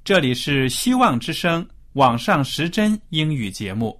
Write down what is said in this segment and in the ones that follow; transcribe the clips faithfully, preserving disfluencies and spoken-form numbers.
这里是希望之声网上时针英语节目。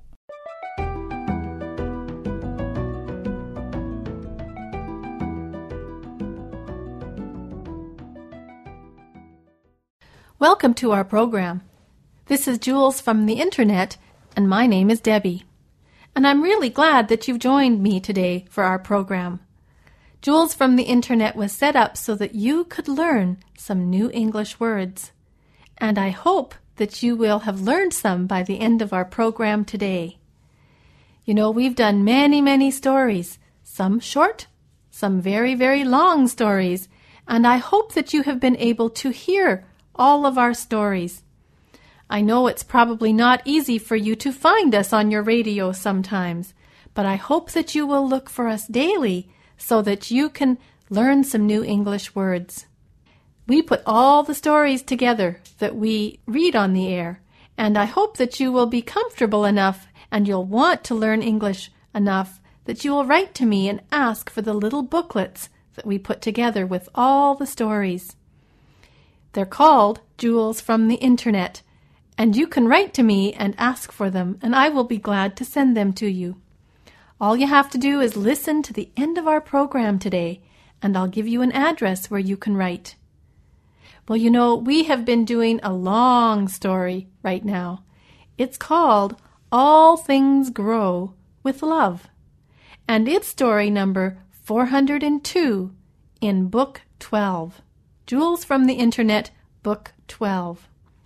Welcome to our program. This is Jules from the Internet, and my name is Debbie. And I'm really glad that you've joined me today for our program. Jules from the Internet was set up so that you could learn some new English words. And I hope that you will have learned some by the end of our program today. You know, we've done many, many stories, some short, some very, very long stories, and I hope that you have been able to hear all of our stories. I know it's probably not easy for you to find us on your radio sometimes, but I hope that you will look for us daily so that you can learn some new English words. We put all the stories together that we read on the air, and I hope that you will be comfortable enough and you'll want to learn English enough that you will write to me and ask for the little booklets that we put together with all the stories. They're called Jules from the Internet, and you can write to me and ask for them, and I will be glad to send them to you. All you have to do is listen to the end of our program today, and I'll give you an address where you can write. Well, you know, we have been doing a long story right now. It's called All Things Grow with Love, and it's story number four hundred two in Book twelve. Jules from the Internet, Book twelve.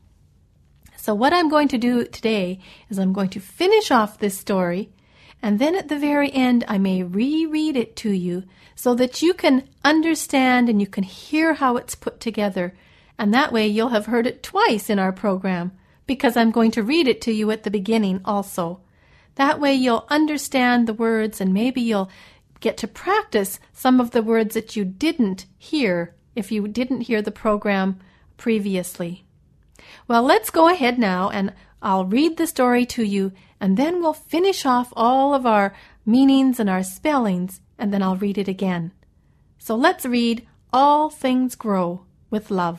So what I'm going to do today is I'm going to finish off this story, and then at the very end I may reread it to you so that you can understand and you can hear how it's put together. And that way you'll have heard it twice in our program, because I'm going to read it to you at the beginning also. That way you'll understand the words, and maybe you'll get to practice some of the words that you didn't hear if you didn't hear the program previously. Well, let's go ahead now, and I'll read the story to you, and then we'll finish off all of our meanings and our spellings, and then I'll read it again. So let's read All Things Grow with Love.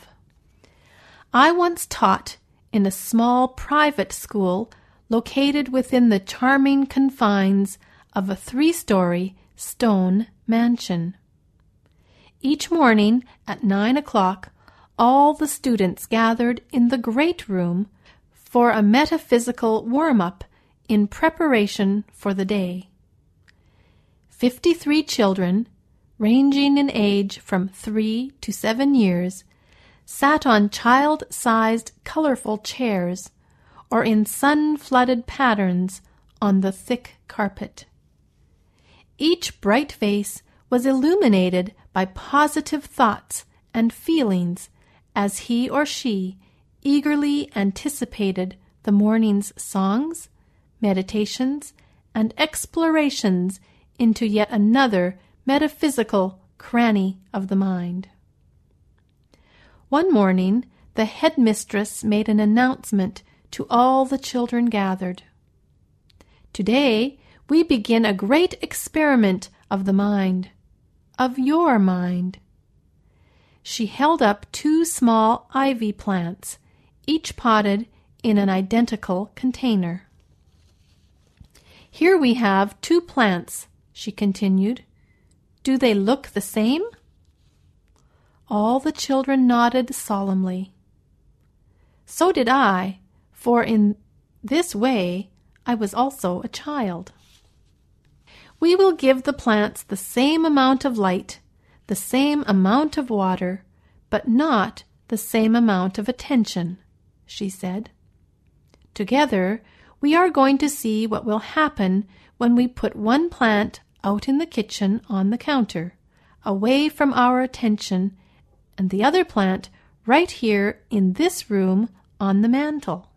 I once taught in a small private school located within the charming confines of a three-story stone mansion. Each morning at nine o'clock, all the students gathered in the great room for a metaphysical warm-up in preparation for the day. Fifty-three children, ranging in age from three to seven years, sat on child-sized colorful chairs or in sun-flooded patterns on the thick carpet. Each bright face was illuminated by positive thoughts and feelings as he or she eagerly anticipated the morning's songs, meditations, and explorations into yet another metaphysical cranny of the mind. One morning, the headmistress made an announcement to all the children gathered. Today, we begin a great experiment of the mind, of your mind. She held up two small ivy plants, each potted in an identical container. Here we have two plants, she continued. Do they look the same? All the children nodded solemnly. So did I, for in this way I was also a child. We will give the plants the same amount of light, the same amount of water, but not the same amount of attention, she said. Together, we are going to see what will happen when we put one plant out in the kitchen on the counter, away from our attention, and the other plant right here in this room on the mantel.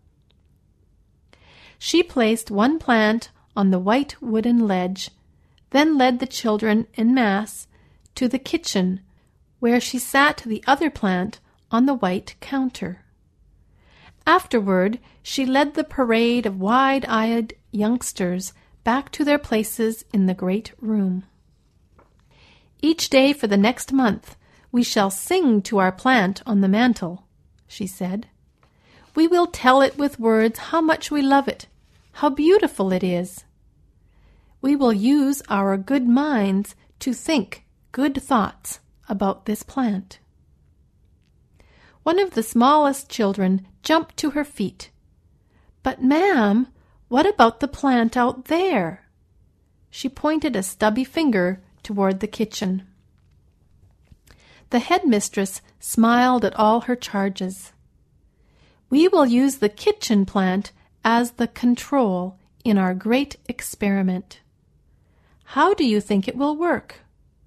She placed one plant on the white wooden ledge, then led the children en masse to the kitchen, where she sat the other plant on the white counter. Afterward, she led the parade of wide-eyed youngsters back to their places in the great room. Each day for the next month, we shall sing to our plant on the mantel, she said. We will tell it with words how much we love it, how beautiful it is. We will use our good minds to think good thoughts about this plant. One of the smallest children jumped to her feet. "But, ma'am, what about the plant out there?" She pointed a stubby finger toward the kitchen. The headmistress smiled at all her charges. "We will use the kitchen plant as the control in our great experiment. How do you think it will work?"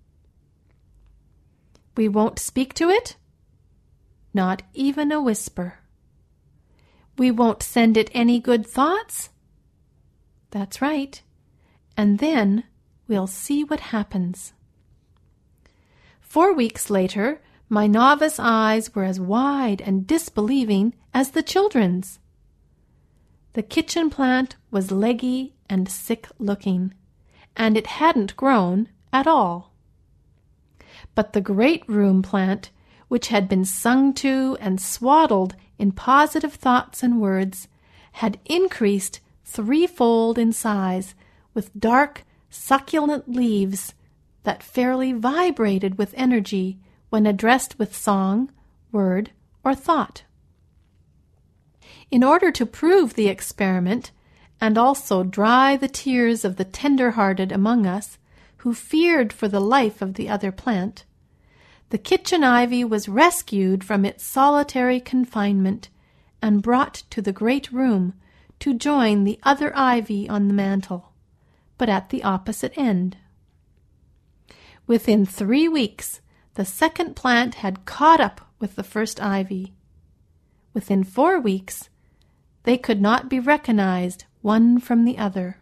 "We won't speak to it?" "Not even a whisper." "We won't send it any good thoughts?" "That's right. And then we'll see what happens." Four weeks later, my novice eyes were as wide and disbelieving as the children's. The kitchen plant was leggy and sick-looking, and it hadn't grown at all. But the great room plant, which had been sung to and swaddled in positive thoughts and words, had increased threefold in size, with dark, succulent leaves that fairly vibrated with energy when addressed with song, word, or thought. In order to prove the experiment, and also dry the tears of the tender-hearted among us, who feared for the life of the other plant, the kitchen ivy was rescued from its solitary confinement and brought to the great room to join the other ivy on the mantel, but at the opposite end. Within three weeks, the second plant had caught up with the first ivy. Within four weeks, they could not be recognized one from the other.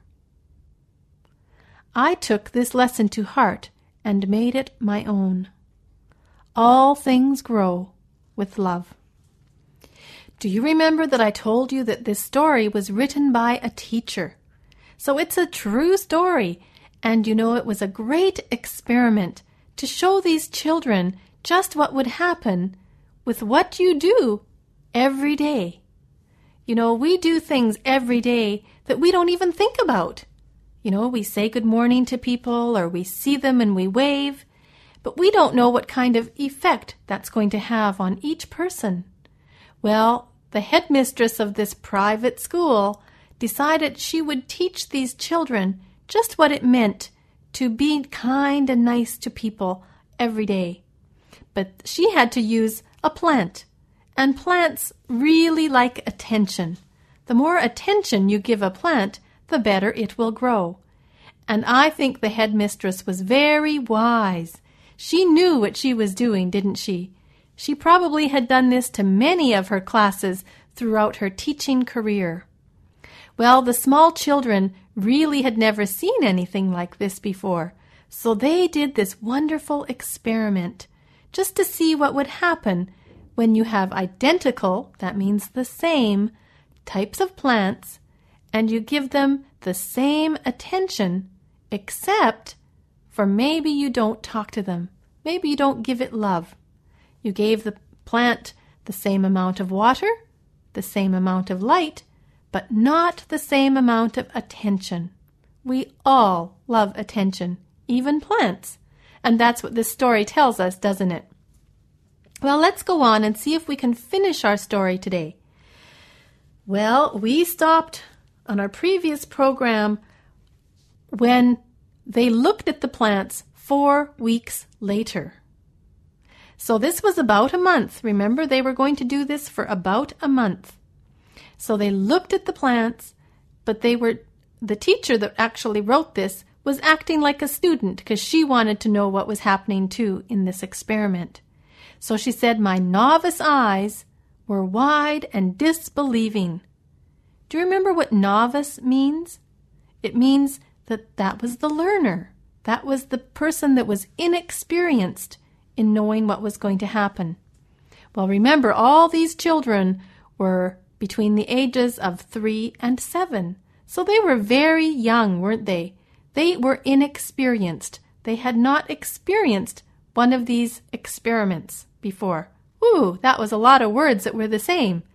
I took this lesson to heart and made it my own. All things grow with love. Do you remember that I told you that this story was written by a teacher? So it's a true story, and you know it was a great experiment to show these children just what would happen with what you do every day. You know, we do things every day that we don't even think about. You know, we say good morning to people, or we see them and we wave, but we don't know what kind of effect that's going to have on each person. Well, the headmistress of this private school decided she would teach these children just what it meant to be kind and nice to people every day. But she had to use a plant, and plants really like attention. The more attention you give a plant, the better it will grow. And I think the headmistress was very wise. She knew what she was doing, didn't she? She probably had done this to many of her classes throughout her teaching career. Well, the small children really had never seen anything like this before, so they did this wonderful experiment just to see what would happen when you have identical, that means the same, types of plants, and you give them the same attention, except for maybe you don't talk to them. Maybe you don't give it love. You gave the plant the same amount of water, the same amount of light, but not the same amount of attention. We all love attention, even plants. And that's what this story tells us, doesn't it? Well, let's go on and see if we can finish our story today. Well, we stopped on our previous program when they looked at the plants four weeks later. So this was about a month. Remember, they were going to do this for about a month. So they looked at the plants, but they were the teacher that actually wrote this was acting like a student because she wanted to know what was happening too in this experiment. So she said, "My novice eyes were wide and disbelieving." Do you remember what novice means? It means that that was the learner. That was the person that was inexperienced in knowing what was going to happen. Well, remember, all these children were between the ages of three and seven. So they were very young, weren't they? They were inexperienced. They had not experienced one of these experiments before. Ooh, that was a lot of words that were the same.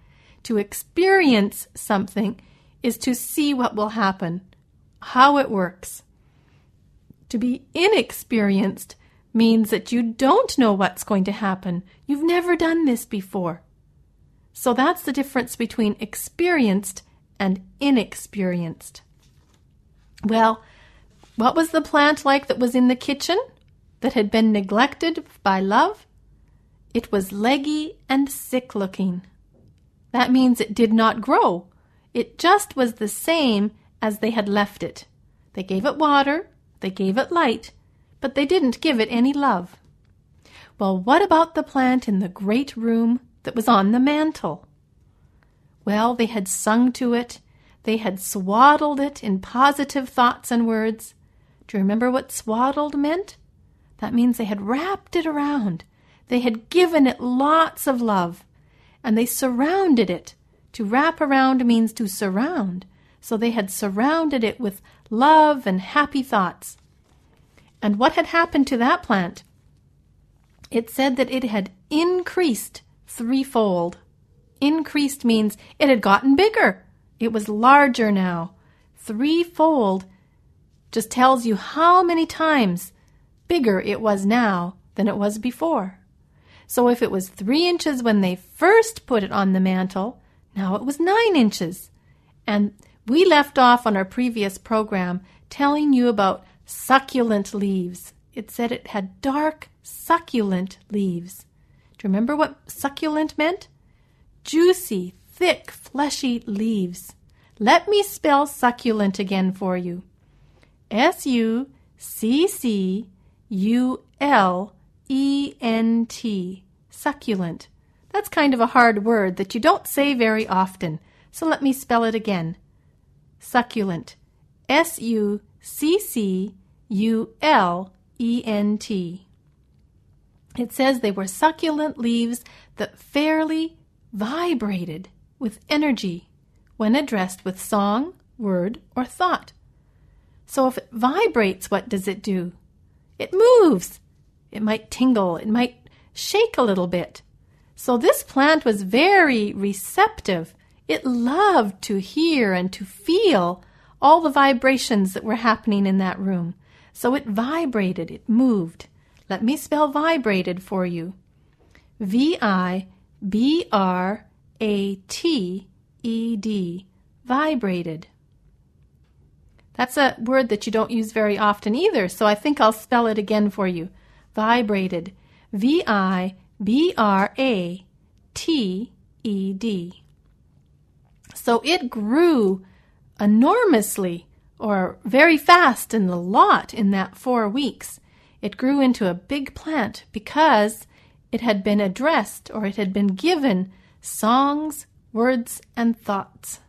To experience something is to see what will happen, how it works. To be inexperienced means that you don't know what's going to happen. You've never done this before. So that's the difference between experienced and inexperienced. Well, what was the plant like that was in the kitchen that had been neglected by love? It was leggy and sick-looking. That means it did not grow. It just was the same as they had left it. They gave it water, they gave it light, but they didn't give it any love. Well, what about the plant in the great room that was on the mantel? Well, they had sung to it. They had swaddled it in positive thoughts and words. Do you remember what swaddled meant? That means they had wrapped it around. They had given it lots of love, and they surrounded it. To wrap around means to surround. So they had surrounded it with love and happy thoughts. And what had happened to that plant? It said that it had increased threefold. Increased means it had gotten bigger. It was larger now. Threefold just tells you how many times bigger it was now than it was before. So if it was three inches when they first put it on the mantle, now it was nine inches. And we left off on our previous program telling you about succulent leaves. It said it had dark, succulent leaves. Do you remember what succulent meant? Juicy, thick, fleshy leaves. Let me spell succulent again for you. S U C C U L E N T. Succulent. That's kind of a hard word that you don't say very often, so let me spell it again. Succulent. S U C C U L E N T. It says they were succulent leaves that fairly vibrated with energy when addressed with song, word, or thought. So if it vibrates, what does it do? It moves. It might tingle. It might shake a little bit. So this plant was very receptive. It loved to hear and to feel all the vibrations that were happening in that room. So it vibrated. It moved. Let me spell vibrated for you. V I B R A T E D. Vibrated. That's a word that you don't use very often either, so I think I'll spell it again for you. Vibrated. V I B R A T E D. So it grew enormously, or very fast and a lot in that four weeks. It grew into a big plant because it had been addressed, or it had been given songs, words, and thoughts.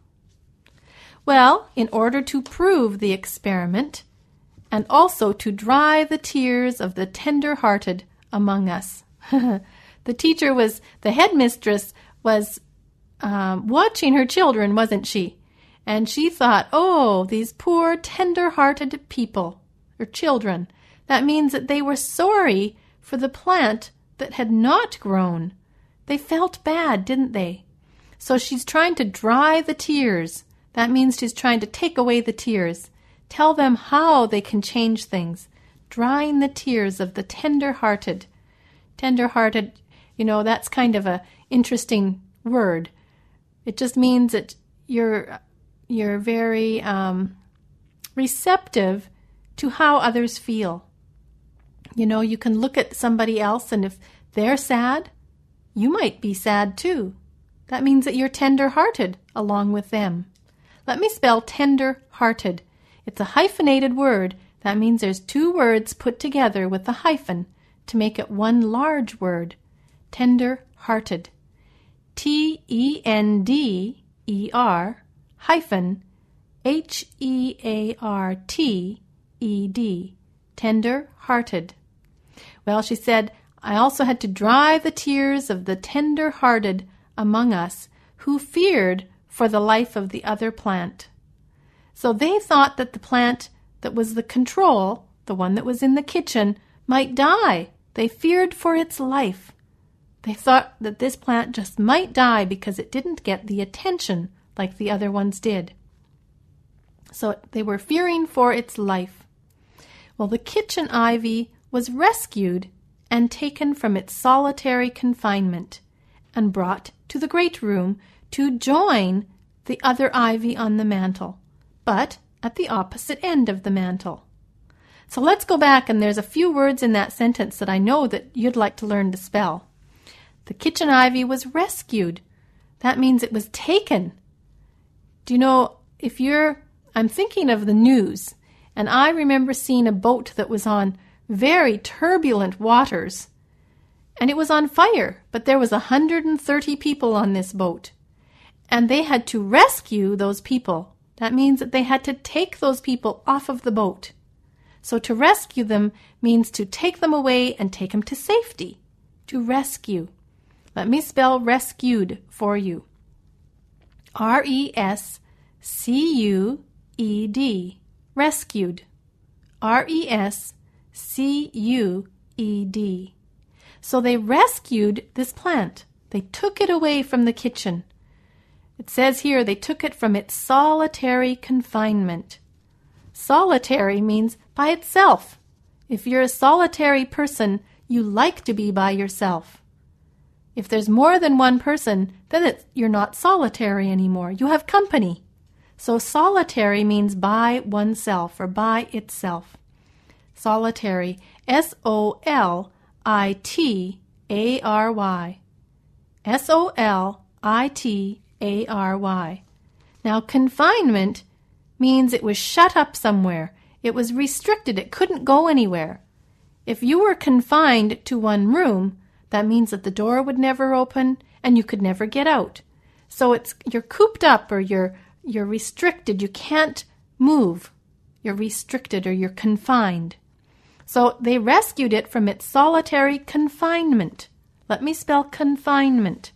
Well, in order to prove the experiment, and also to dry the tears of the tender-hearted among us. The teacher was, the headmistress was um, watching her children, wasn't she? And she thought, oh, these poor tender-hearted people, or children. That means that they were sorry for the plant that had not grown. They felt bad, didn't they? So she's trying to dry the tears. That means she's trying to take away the tears. Tell them how they can change things. Drying the tears of the tender-hearted. Tender-hearted, you know, that's kind of a interesting word. It just means that you're you're very um, receptive to how others feel. You know, you can look at somebody else, and if they're sad, you might be sad too. That means that you're tender-hearted along with them. Let me spell tender-hearted. It's a hyphenated word. That means there's two words put together with a hyphen to make it one large word. Tender-hearted. T E N D E R hyphen H E A R T E D. Tender-hearted. Well, she said, I also had to dry the tears of the tender-hearted among us who feared for the life of the other plant. So they thought that the plant that was the control, the one that was in the kitchen, might die. They feared for its life. They thought that this plant just might die because it didn't get the attention like the other ones did. So they were fearing for its life. Well, the kitchen ivy was rescued and taken from its solitary confinement and brought to the great room to join the other ivy on the mantle, but at the opposite end of the mantle. So let's go back, and there's a few words in that sentence that I know that you'd like to learn to spell. The kitchen ivy was rescued. That means it was taken. Do you know, if you're, I'm thinking of the news, and I remember seeing a boat that was on very turbulent waters, and it was on fire, but there was one hundred thirty people on this boat, and they had to rescue those people. That means that they had to take those people off of the boat. So to rescue them means to take them away and take them to safety. To rescue. Let me spell rescued for you. R E S C U E D. Rescued. R E S C U E D. So they rescued this plant. They took it away from the kitchen. It says here they took it from its solitary confinement. Solitary means by itself. If you're a solitary person, you like to be by yourself. If there's more than one person, then it's, you're not solitary anymore. You have company. So solitary means by oneself or by itself. Solitary, S O L I T A R Y. S O L I T A R Y. Now, confinement means it was shut up somewhere. It was restricted. It couldn't go anywhere. If you were confined to one room, that means that the door would never open and you could never get out. So it's you're cooped up, or you're you're restricted. You can't move. You're restricted, or you're confined. So they rescued it from its solitary confinement. Let me spell confinement.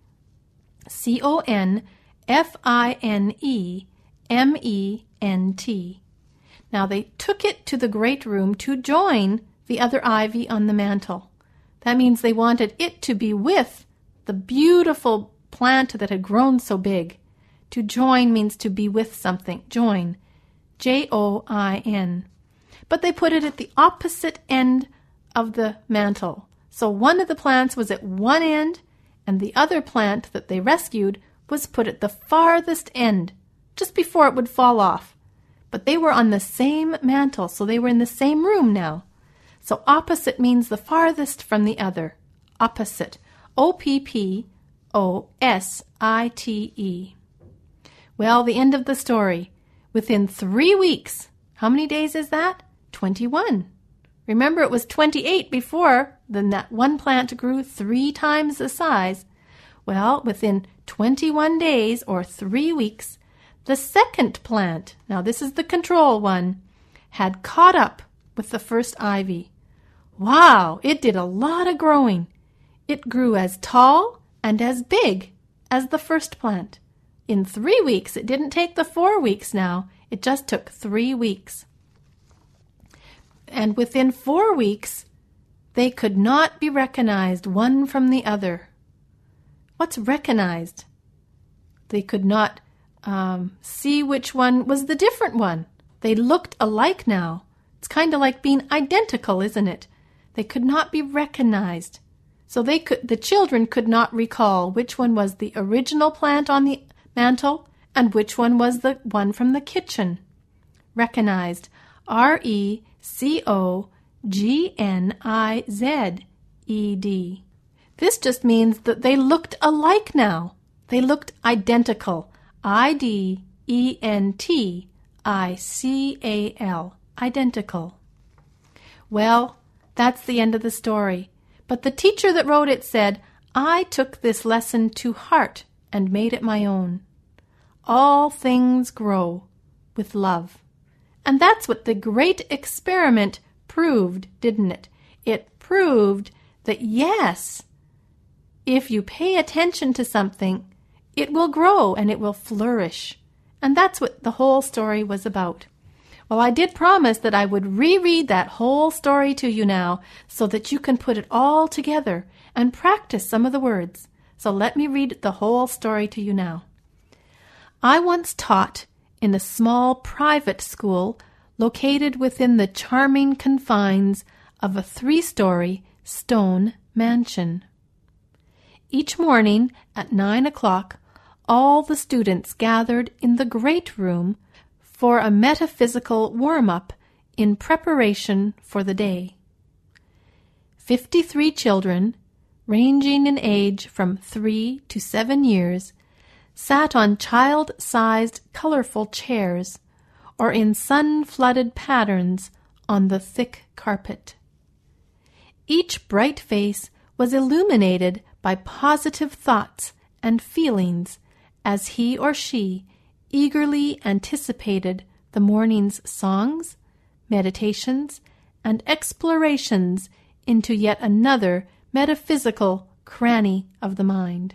C O N F I N E M E N T. Now they took it to the great room to join the other ivy on the mantle. That means they wanted it to be with the beautiful plant that had grown so big. To join means to be with something. Join. J O I N. But they put it at the opposite end of the mantle. So one of the plants was at one end, and the other plant that they rescued was put at the farthest end, just before it would fall off. But they were on the same mantle, so they were in the same room now. So opposite means the farthest from the other. Opposite. O P P O S I T E. Well, the end of the story. Within three weeks, how many days is that? twenty-one. Remember, it was twenty-eight before, then that one plant grew three times the size. Well, within twenty-one days, or three weeks, the second plant, now this is the control one, had caught up with the first ivy. Wow, it did a lot of growing. It grew as tall and as big as the first plant. In three weeks, it didn't take the four weeks now. It just took three weeks. And within four weeks, they could not be recognized one from the other. What's recognized? They could not um, see which one was the different one. They looked alike now. It's kind of like being identical, isn't it? They could not be recognized. So they could, the children could not recall which one was the original plant on the mantle and which one was the one from the kitchen. Recognized. R E C O G N I Z E D. This just means that they looked alike now. They looked identical. I D E N T I C A L. Identical. Well, that's the end of the story. But the teacher that wrote it said, I took this lesson to heart and made it my own. All things grow with love. And that's what the great experiment proved, didn't it? It proved that yes, if you pay attention to something, it will grow and it will flourish. And that's what the whole story was about. Well, I did promise that I would reread that whole story to you now so that you can put it all together and practice some of the words. So let me read the whole story to you now. I once taught in a small private school located within the charming confines of a three-story stone mansion. Each morning at nine o'clock, all the students gathered in the great room for a metaphysical warm-up in preparation for the day. Fifty-three children, ranging in age from three to seven years, sat on child-sized colorful chairs or in sun-flooded patterns on the thick carpet. Each bright face was illuminated by positive thoughts and feelings as he or she eagerly anticipated the morning's songs, meditations, and explorations into yet another metaphysical cranny of the mind.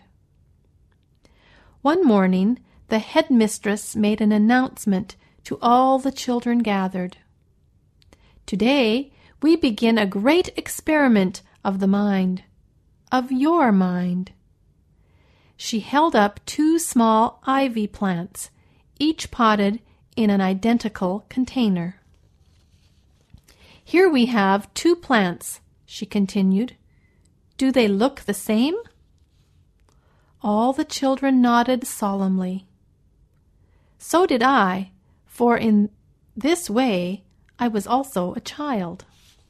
One morning, the headmistress made an announcement to all the children gathered. Today, we begin a great experiment of the mind, of your mind. She held up two small ivy plants, each potted in an identical container. Here we have two plants, she continued. Do they look the same? All the children nodded solemnly. So did I, for in this way I was also a child.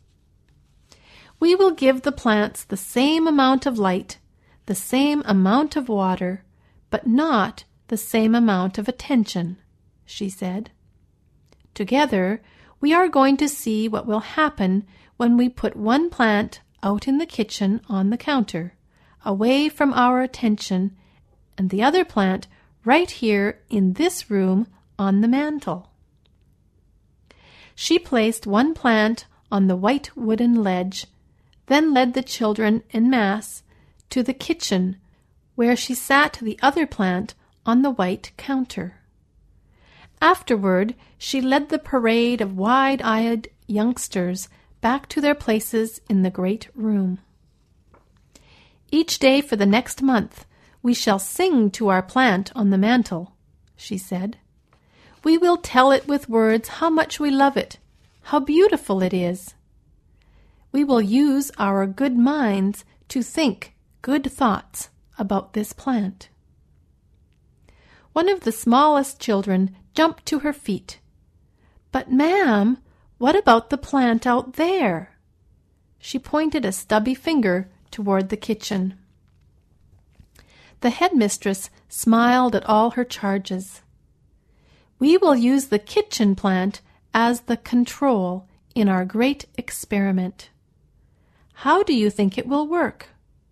We will give the plants the same amount of light, the same amount of water, but not the same amount of attention, she said. Together, we are going to see what will happen when we put one plant out in the kitchen on the counter, away from our attention, and the other plant right here in this room on the mantel. She placed one plant on the white wooden ledge, then led the children en masse to the kitchen, where she sat the other plant on the white counter. Afterward, she led the parade of wide-eyed youngsters back to their places in the great room. Each day for the next month, we shall sing to our plant on the mantel, she said. We will tell it with words how much we love it, how beautiful it is. We will use our good minds to think good thoughts about this plant. One of the smallest children jumped to her feet. But, ma'am, what about the plant out there? She pointed a stubby finger toward the kitchen. The headmistress smiled at all her charges. We will use the kitchen plant as the control in our great experiment. How do you think it will work?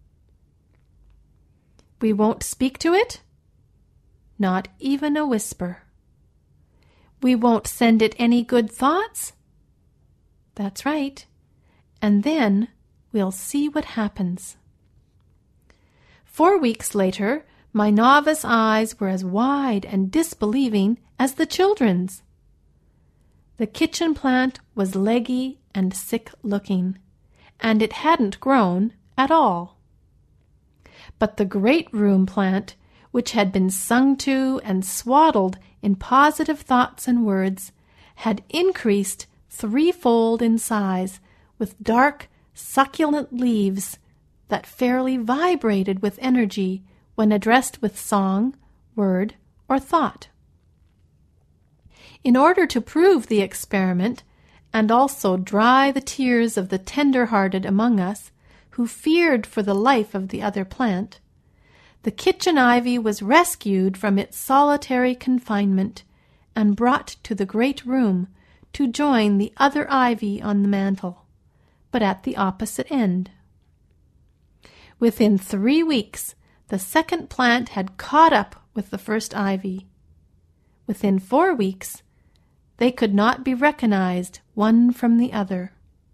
We won't speak to it? Not even a whisper. We won't send it any good thoughts? That's right. And then we'll see what happens. Four weeks later, my novice eyes were as wide and disbelieving as the children's. The kitchen plant was leggy and sick-looking, and it hadn't grown at all. But the great room plant, which had been sung to and swaddled in positive thoughts and words, had increased threefold in size, with dark, succulent leaves that fairly vibrated with energy when addressed with song, word, or thought. In order to prove the experiment, and also dry the tears of the tender-hearted among us, who feared for the life of the other plant, the kitchen ivy was rescued from its solitary confinement and brought to the great room to join the other ivy on the mantel, but at the opposite end. Within three weeks, the second plant had caught up with the first ivy. Within four weeks, they could not be recognized one from the other.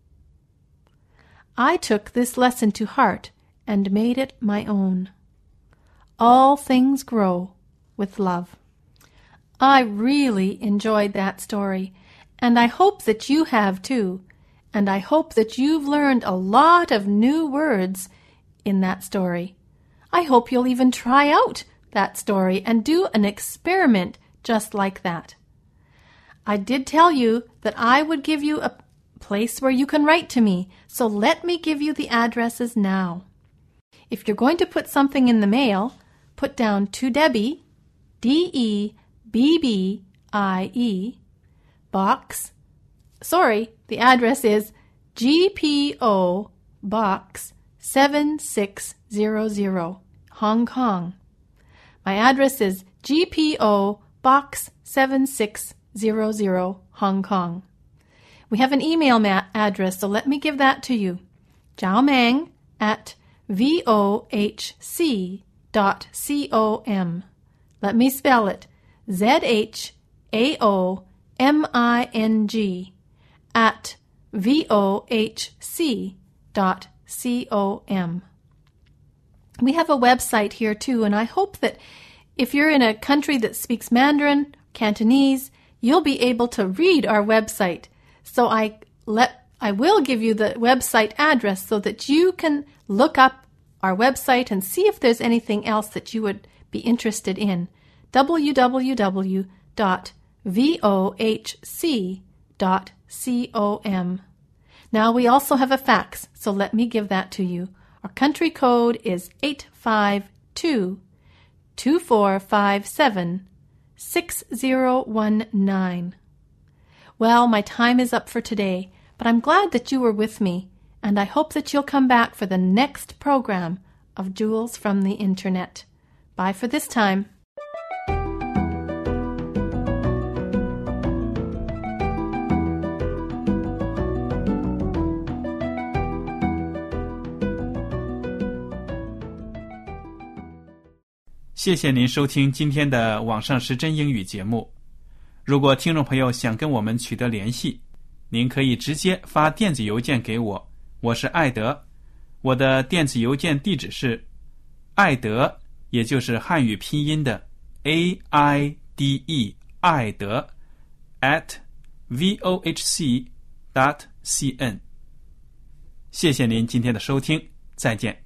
I took this lesson to heart and made it my own. All things grow with love. I really enjoyed that story, And I hope that you have too. And I hope that you've learned a lot of new words in that story. I hope you'll even try out that story and do an experiment just like that. I did tell you that I would give you a place where you can write to me, so let me give you the addresses now. If you're going to put something in the mail, put down to Debbie, D E B B I E, box, sorry, the address is G P O Box seven six zero zero, Hong Kong. My address is G P O Box seven six zero zero, Hong Kong. We have an email ma- address, so let me give that to you. Zhaomeng at vohc dot com. Let me spell it. Z H A O M I N G at vohc dot com. We have a website here too, and I hope that if you're in a country that speaks Mandarin, Cantonese, you'll be able to read our website. So I let I will give you the website address so that you can look up our website and see if there's anything else that you would be interested in. w w w dot vohc dot com. Now we also have a fax, so let me give that to you. Our country code is eight five two, two four five seven, six zero one nine. Well, my time is up for today, but I'm glad that you were with me, and I hope that you'll come back for the next program of Jewels from the Internet. Bye for this time. 谢谢您收听今天的网上时针英语节目。如果听众朋友想跟我们取得联系，您可以直接发电子邮件给我，我是艾德，我的电子邮件地址是艾德，也就是汉语拼音的 A I D E 艾德 at vohc dot cn。谢谢您今天的收听，再见。